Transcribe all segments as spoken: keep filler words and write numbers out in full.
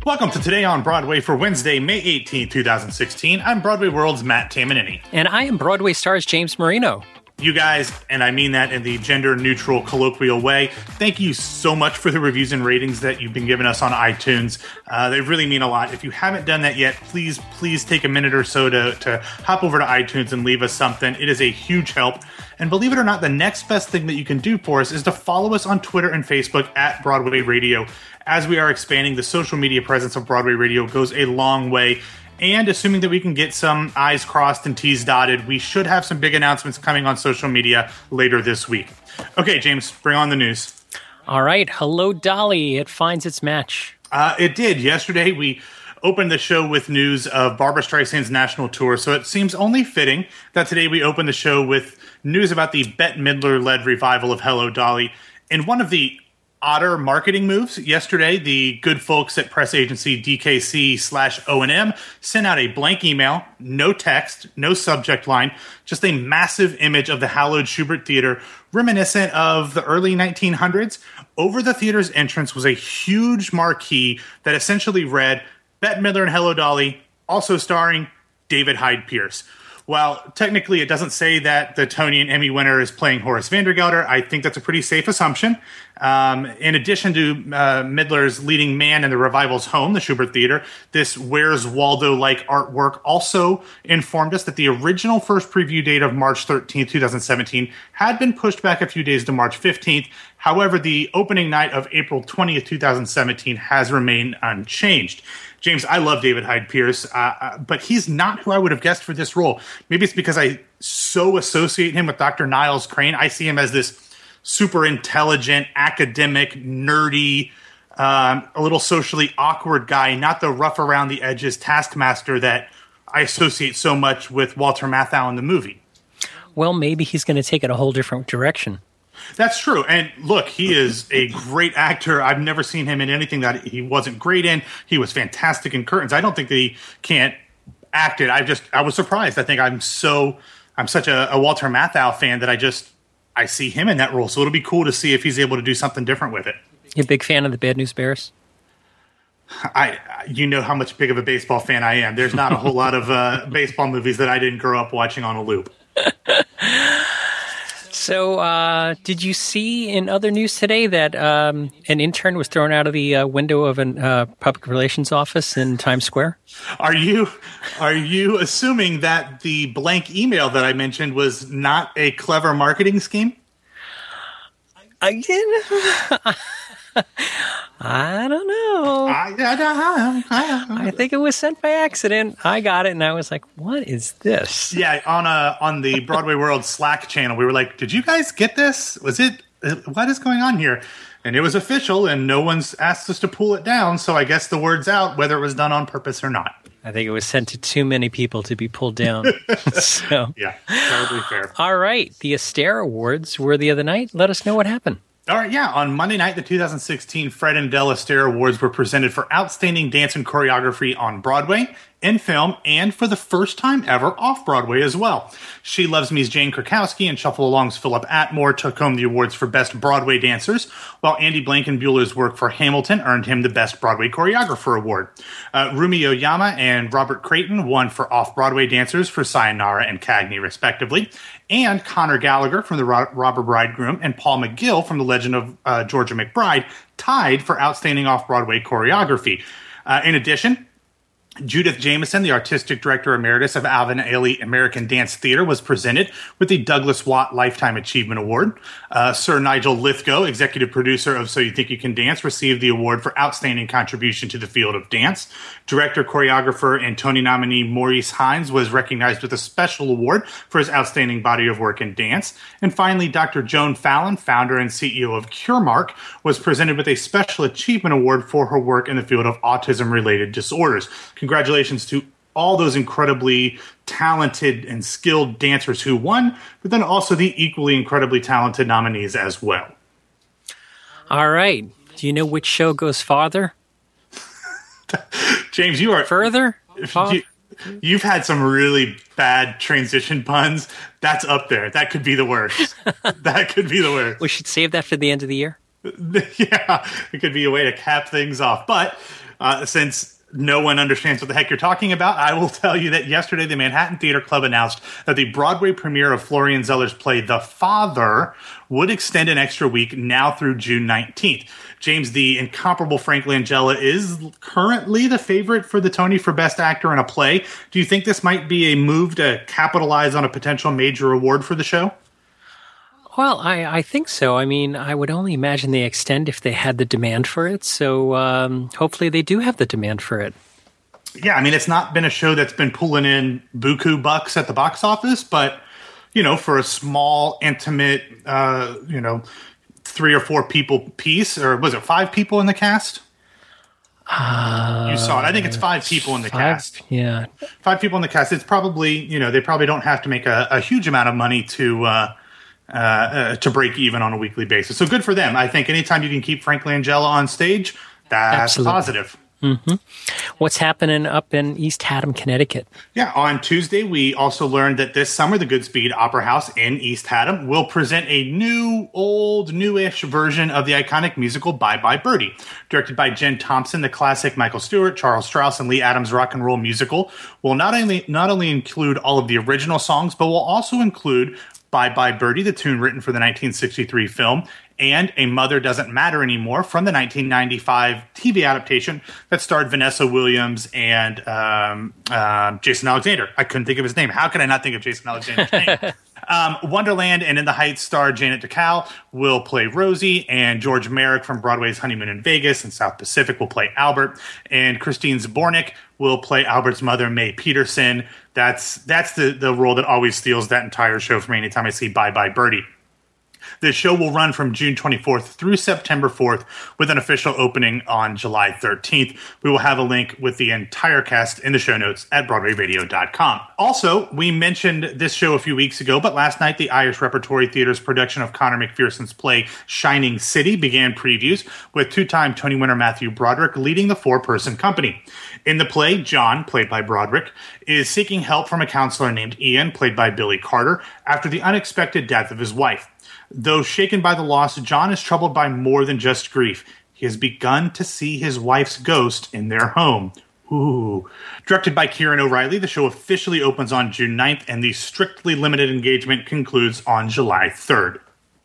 Welcome to Today on Broadway for Wednesday, May eighteenth, twenty sixteen. I'm Broadway World's Matt Tamanini. And I am Broadway Stars James Marino. You guys, and I mean that in the gender-neutral, colloquial way, thank you so much for the reviews and ratings that you've been giving us on iTunes. Uh, they really mean a lot. If you haven't done that yet, please, please take a minute or so to, to hop over to iTunes and leave us something. It is a huge help. And believe it or not, the next best thing that you can do for us is to follow us on Twitter and Facebook at Broadway Radio. As we are expanding, the social media presence of Broadway Radio goes a long way. And assuming that we can get some I's crossed and T's dotted, we should have some big announcements coming on social media later this week. Okay, James, bring on the news. All right. Hello, Dolly. It finds its match. Uh, it did. Yesterday, we opened the show with news of Barbra Streisand's national tour, so it seems only fitting that today we open the show with news about the Bette Midler-led revival of Hello, Dolly. In one of the odder marketing moves, yesterday, the good folks at press agency D K C slash O and M sent out a blank email, no text, no subject line, just a massive image of the hallowed Shubert Theater, reminiscent of the early nineteen hundreds. Over the theater's entrance was a huge marquee that essentially read, Bette Midler and Hello, Dolly, also starring David Hyde Pierce. While technically it doesn't say that the Tony and Emmy winner is playing Horace Vandergelder, I think that's a pretty safe assumption. Um, in addition to uh, Midler's leading man in the revival's home, the Shubert Theater, this Where's Waldo-like artwork also informed us that the original first preview date of March thirteenth, twenty seventeen had been pushed back a few days to March fifteenth. However, the opening night of April twentieth, twenty seventeen has remained unchanged. James, I love David Hyde Pierce, uh, but he's not who I would have guessed for this role. Maybe it's because I so associate him with Doctor Niles Crane. I see him as this super intelligent, academic, nerdy, um, a little socially awkward guy, not the rough around the edges taskmaster that I associate so much with Walter Matthau in the movie. Well, maybe he's going to take it a whole different direction. That's true. And look, he is a great actor. I've never seen him in anything that he wasn't great in. He was fantastic in Curtains. I don't think that he can't act it. I just, I was surprised. I think I'm so, I'm such a, a Walter Matthau fan that I just, I see him in that role. So it'll be cool to see if he's able to do something different with it. You a big fan of the Bad News Bears? I, you know how much big of a baseball fan I am. There's not a whole lot of uh, baseball movies that I didn't grow up watching on a loop. So, uh, did you see in other news today that um, an intern was thrown out of the uh, window of a uh, public relations office in Times Square? Are you are you assuming that the blank email that I mentioned was not a clever marketing scheme? Again, I don't know. I, I, I, I think it was sent by accident. I got it, and I was like, what is this? Yeah, on a, on the Broadway World Slack channel, we were like, did you guys get this? Was it, what is going on here? And it was official, and no one's asked us to pull it down, so I guess the word's out, whether it was done on purpose or not. I think it was sent to too many people to be pulled down. So, yeah, totally fair. All right, the Astaire Awards were the other night. Let us know what happened. All right, yeah. On Monday night, the two thousand sixteen Fred and Dell Astaire Awards were presented for Outstanding Dance and Choreography on Broadway, in film, and for the first time ever off-Broadway as well. She Loves Me's Jane Krakowski and Shuffle Along's Philip Atmore took home the awards for Best Broadway Dancers, while Andy Blankenbuehler's work for Hamilton earned him the Best Broadway Choreographer Award. Uh, Rumi Oyama and Robert Creighton won for Off-Broadway Dancers for Sayonara and Cagney, respectively, and Conor Gallagher from The Ro- Robber Bridegroom and Paul McGill from The Legend of uh, Georgia McBride tied for Outstanding Off-Broadway Choreography. Uh, in addition, Judith Jamison, the Artistic Director Emeritus of Alvin Ailey American Dance Theater, was presented with the Douglas Watt Lifetime Achievement Award. Uh, Sir Nigel Lithgow, Executive Producer of So You Think You Can Dance, received the award for Outstanding Contribution to the Field of Dance. Director, Choreographer, and Tony nominee Maurice Hines was recognized with a special award for his outstanding body of work in dance. And finally, Doctor Joan Fallon, founder and C E O of Curemark, was presented with a Special Achievement Award for her work in the field of autism-related disorders. Congratulations to all those incredibly talented and skilled dancers who won, but then also the equally incredibly talented nominees as well. All right. Do you know which show goes farther? James, you are... Further? You, you've had some really bad transition puns. That's up there. That could be the worst. That could be the worst. We should save that for the end of the year. Yeah, it could be a way to cap things off. But Uh, since no one understands what the heck you're talking about, I will tell you that yesterday the Manhattan Theater Club announced that the Broadway premiere of Florian Zeller's play The Father would extend an extra week now through June nineteenth. James, the incomparable Frank Langella is currently the favorite for the Tony for Best Actor in a Play. Do you think this might be a move to capitalize on a potential major award for the show? Well, I, I think so. I mean, I would only imagine they extend if they had the demand for it. So um, hopefully they do have the demand for it. Yeah, I mean, it's not been a show that's been pulling in buku bucks at the box office, but, you know, for a small, intimate, uh, you know, three or four people piece, or was it five people in the cast? Uh, you saw it. I think it's five people in the five, cast. Yeah. Five people in the cast. It's probably, you know, they probably don't have to make a, a huge amount of money to uh, uh, uh, to break even on a weekly basis. So good for them. I think anytime you can keep Frank Langella on stage, that's Absolutely. positive. Mm-hmm. What's happening up in East Haddam, Connecticut? Yeah, on Tuesday, we also learned that this summer, the Goodspeed Opera House in East Haddam will present a new, old, newish version of the iconic musical Bye Bye Birdie. Directed by Jen Thompson, the classic Michael Stewart, Charles Strauss, and Lee Adams rock and roll musical will not only, not only include all of the original songs, but will also include Bye Bye Birdie, the tune written for the nineteen sixty-three film, and A Mother Doesn't Matter Anymore from the nineteen ninety-five T V adaptation that starred Vanessa Williams and um, uh, Jason Alexander. I couldn't think of his name. How could I not think of Jason Alexander's name? Um, Wonderland and In the Heights star Janet DeCal will play Rosie, and George Merrick from Broadway's Honeymoon in Vegas and South Pacific will play Albert, and Christine Zbornik will play Albert's mother, Mae Peterson. That's that's the, the role that always steals that entire show for me anytime I see Bye Bye Birdie. The show will run from June twenty-fourth through September fourth with an official opening on July thirteenth. We will have a link with the entire cast in the show notes at broadway radio dot com. Also, we mentioned this show a few weeks ago, but last night the Irish Repertory Theatre's production of Conor McPherson's play Shining City began previews with two-time Tony winner Matthew Broderick leading the four-person company. In the play, John, played by Broderick, is seeking help from a counselor named Ian, played by Billy Carter, after the unexpected death of his wife. Though shaken by the loss, John is troubled by more than just grief. He has begun to see his wife's ghost in their home. Ooh. Directed by Kieran O'Reilly, the show officially opens on June ninth, and the strictly limited engagement concludes on July third.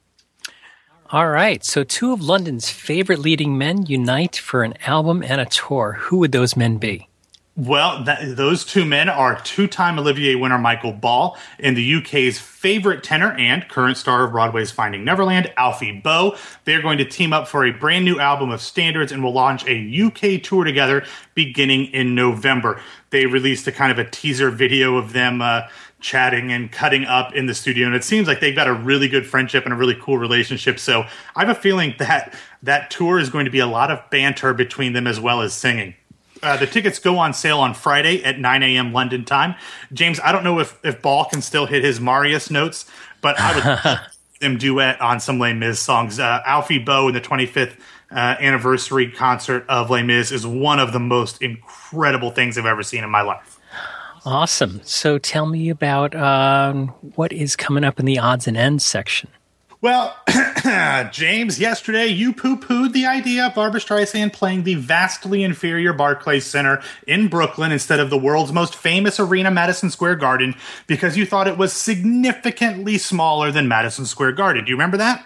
All right, so two of London's favorite leading men unite for an album and a tour. Who would those men be? Well, that, those two men are two-time Olivier winner Michael Ball and the U K's favorite tenor and current star of Broadway's Finding Neverland, Alfie Boe. They're going to team up for a brand new album of standards and will launch a U K tour together beginning in November. They released a kind of a teaser video of them uh, chatting and cutting up in the studio, and it seems like they've got a really good friendship and a really cool relationship. So I have a feeling that that tour is going to be a lot of banter between them as well as singing. Uh, the tickets go on sale on Friday at nine a.m. London time. James, I don't know if, if Ball can still hit his Marius notes, but I would them duet on some Les Mis songs. Uh, Alfie Boe in the twenty-fifth uh, anniversary concert of Les Mis is one of the most incredible things I've ever seen in my life. Awesome. So tell me about um, what is coming up in the odds and ends section. Well, James, yesterday you poo-pooed the idea of Barbra Streisand playing the vastly inferior Barclays Center in Brooklyn instead of the world's most famous arena, Madison Square Garden, because you thought it was significantly smaller than Madison Square Garden. Do you remember that?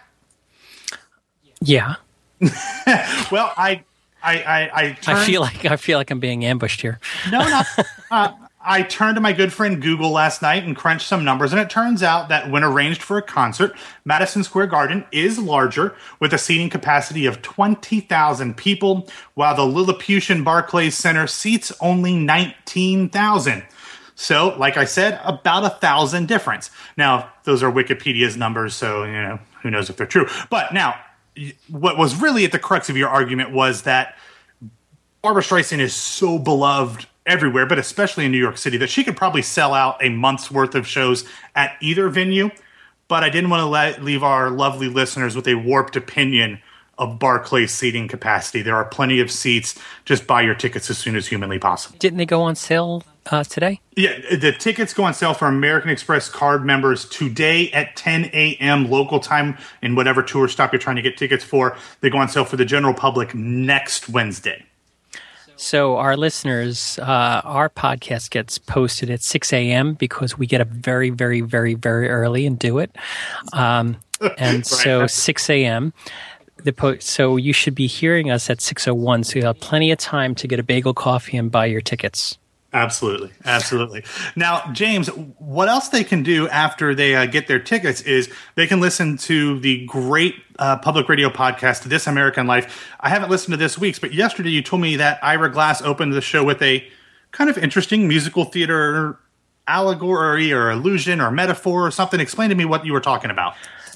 Yeah. Well, I, I, I, I, turned, I feel like I feel like I'm being ambushed here. No, no. Uh, I turned to my good friend Google last night and crunched some numbers, and it turns out that when arranged for a concert, Madison Square Garden is larger with a seating capacity of twenty thousand people, while the Lilliputian Barclays Center seats only nineteen thousand. So, like I said, about a thousand difference. Now, those are Wikipedia's numbers, so, you know, who knows if they're true. But now, what was really at the crux of your argument was that Barbra Streisand is so beloved everywhere, but especially in New York City, that she could probably sell out a month's worth of shows at either venue. But I didn't want to let, leave our lovely listeners with a warped opinion of Barclays seating capacity. There are plenty of seats. Just buy your tickets as soon as humanly possible. Didn't they go on sale uh, today? Yeah, the tickets go on sale for American Express card members today at ten a.m. local time in whatever tour stop you're trying to get tickets for. They go on sale for the general public next Wednesday. So our listeners, uh, our podcast gets posted at six a.m. because we get up very, very, very, very early and do it. Um, and right. So six a.m. The po- so you should be hearing us at six oh one, so you'll have plenty of time to get a bagel coffee and buy your tickets. Absolutely. Absolutely. Now, James, what else they can do after they uh, get their tickets is they can listen to the great uh, public radio podcast, This American Life. I haven't listened to this week's, but yesterday you told me that Ira Glass opened the show with a kind of interesting musical theater allegory or illusion or metaphor or something. Explain to me what you were talking about.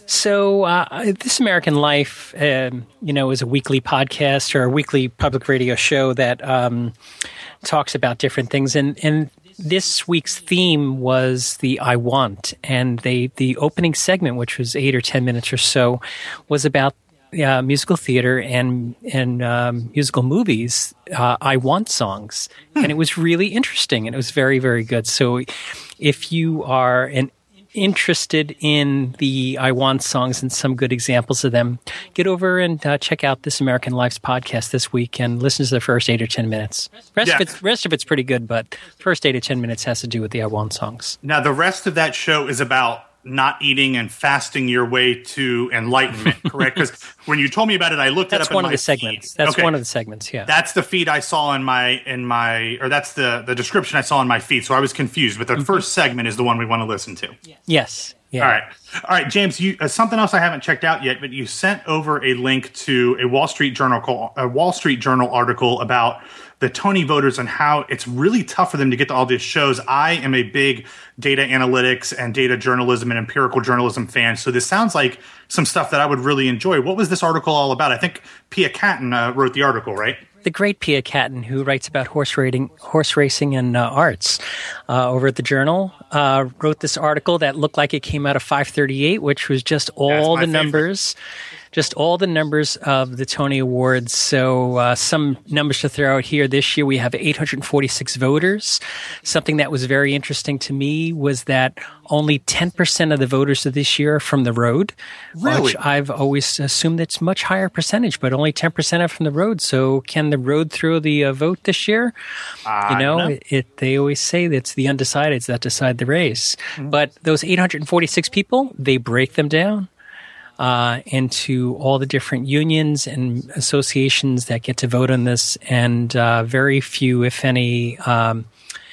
So uh, This American Life, um, you know, is a weekly podcast or a weekly public radio show that um, talks about different things. And, and this week's theme was the I Want. And they the opening segment, which was eight or ten minutes or so, was about uh, musical theater and, and um, musical movies, uh, I Want songs. Hmm. And it was really interesting, and it was very, very good. So if you are an interested in the I Want songs and some good examples of them, get over and uh, check out This American Life's podcast this week and listen to the first eight or ten minutes. Rest yeah. of it's rest of it's pretty good, but first eight or ten minutes has to do with the I Want songs. Now, the rest of that show is about not eating and fasting your way to enlightenment, correct? Because when you told me about it, I looked that's it up. That's one in of my the segments. feed. That's okay. one of the segments. Yeah, that's the feed I saw in my in my, or that's the the description I saw in my feed. So I was confused. But the mm-hmm. first segment is the one we want to listen to. Yes. Yeah. All right. All right, James, you, uh, something else I haven't checked out yet, but you sent over a link to a Wall Street Journal call, a Wall Street Journal article about the Tony voters and how it's really tough for them to get to all these shows. I am a big data analytics and data journalism and empirical journalism fan, so this sounds like some stuff that I would really enjoy. What was this article all about? I think Pia Catton uh, wrote the article, right? The great Pia Catton, who writes about horse racing, horse racing and uh, arts uh, over at the Journal, uh, wrote this article that looked like it came out of five thirty-eight, which was just all the favorite. numbers, just all the numbers of the Tony Awards. So uh, some numbers to throw out here. This year we have eight hundred forty-six voters. Something that was very interesting to me was that only ten percent of the voters of this year are from the road, really? Which I've always assumed it's much higher percentage, but only ten percent are from the road. So can the road throw the uh, vote this year? Uh, you know, know. It, it, they always say that it's the undecideds that decide the race. Mm-hmm. But those eight hundred forty-six people, they break them down uh, into all the different unions and associations that get to vote on this, and uh, very few, if any, um,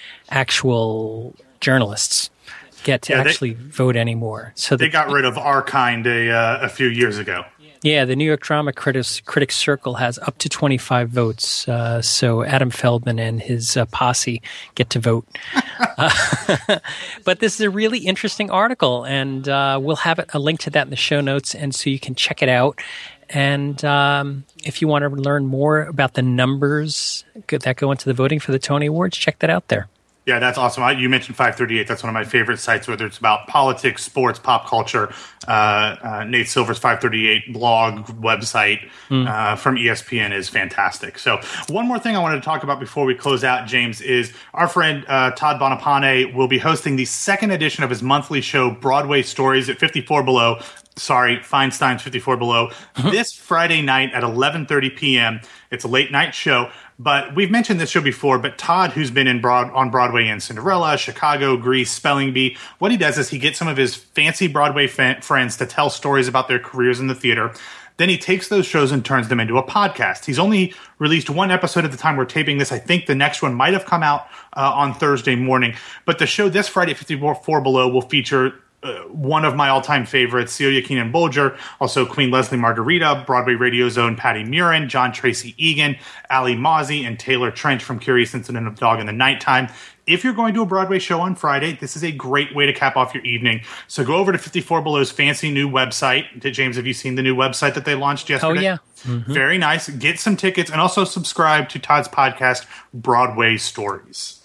actual journalists get to yeah, actually they, vote anymore. So they the, got rid of our kind a, uh, a few years ago. Yeah, the New York Drama Critics, Critics Circle has up to twenty-five votes. Uh, so Adam Feldman and his uh, posse get to vote. uh, but this is a really interesting article, and uh, we'll have a link to that in the show notes, and so you can check it out. And um, if you want to learn more about the numbers that go into the voting for the Tony Awards, check that out there. Yeah, that's awesome. I, you mentioned five thirty-eight. That's one of my favorite sites, whether it's about politics, sports, pop culture. Uh, uh, Nate Silver's five thirty-eight blog website mm. uh, from E S P N is fantastic. So one more thing I wanted to talk about before we close out, James, is our friend uh, Todd Bonapane will be hosting the second edition of his monthly show, Broadway Stories, at fifty-four Below. Sorry, Feinstein's fifty-four Below. Uh-huh. This Friday night at eleven thirty p.m. It's a late night show. But we've mentioned this show before, but Todd, who's been in broad, on Broadway in Cinderella, Chicago, Grease, Spelling Bee, what he does is he gets some of his fancy Broadway fa- friends to tell stories about their careers in the theater. Then he takes those shows and turns them into a podcast. He's only released one episode at the time we're taping this. I think the next one might have come out uh, on Thursday morning. But the show this Friday at fifty-four Below will feature Uh, one of my all-time favorites, Celia Keenan Bolger, also Queen Leslie Margarita, Broadway Radio's own Patty Murin, John Tracy Egan, Ali Mozzie, and Taylor Trench from Curious Incident of Dog in the Nighttime. If you're going to a Broadway show on Friday, this is a great way to cap off your evening. So go over to fifty-four Below's fancy new website. Did, James, have you seen the new website that they launched yesterday? Oh, yeah. Mm-hmm. Very nice. Get some tickets and also subscribe to Todd's podcast, Broadway Stories.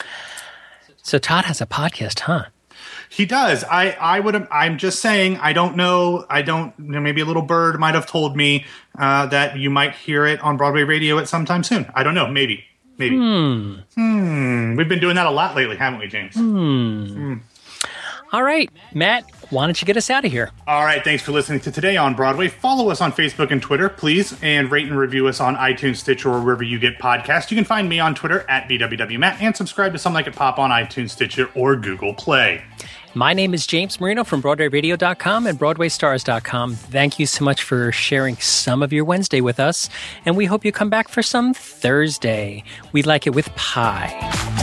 So Todd has a podcast, huh? He does. I, I would. I'm just saying. I don't know. I don't. You know, maybe a little bird might have told me uh, that you might hear it on Broadway Radio at some time soon. I don't know. Maybe. Maybe. Hmm. Hmm. We've been doing that a lot lately, haven't we, James? Hmm. hmm. All right, Matt, why don't you get us out of here? All right, thanks for listening to Today on Broadway. Follow us on Facebook and Twitter, please, and rate and review us on iTunes, Stitcher, or wherever you get podcasts. You can find me on Twitter at B W W Matt and subscribe to Some Like It Pop on iTunes, Stitcher, or Google Play. My name is James Marino from Broadway Radio dot com and Broadway Stars dot com. Thank you so much for sharing some of your Wednesday with us, and we hope you come back for some Thursday. We like it with pie.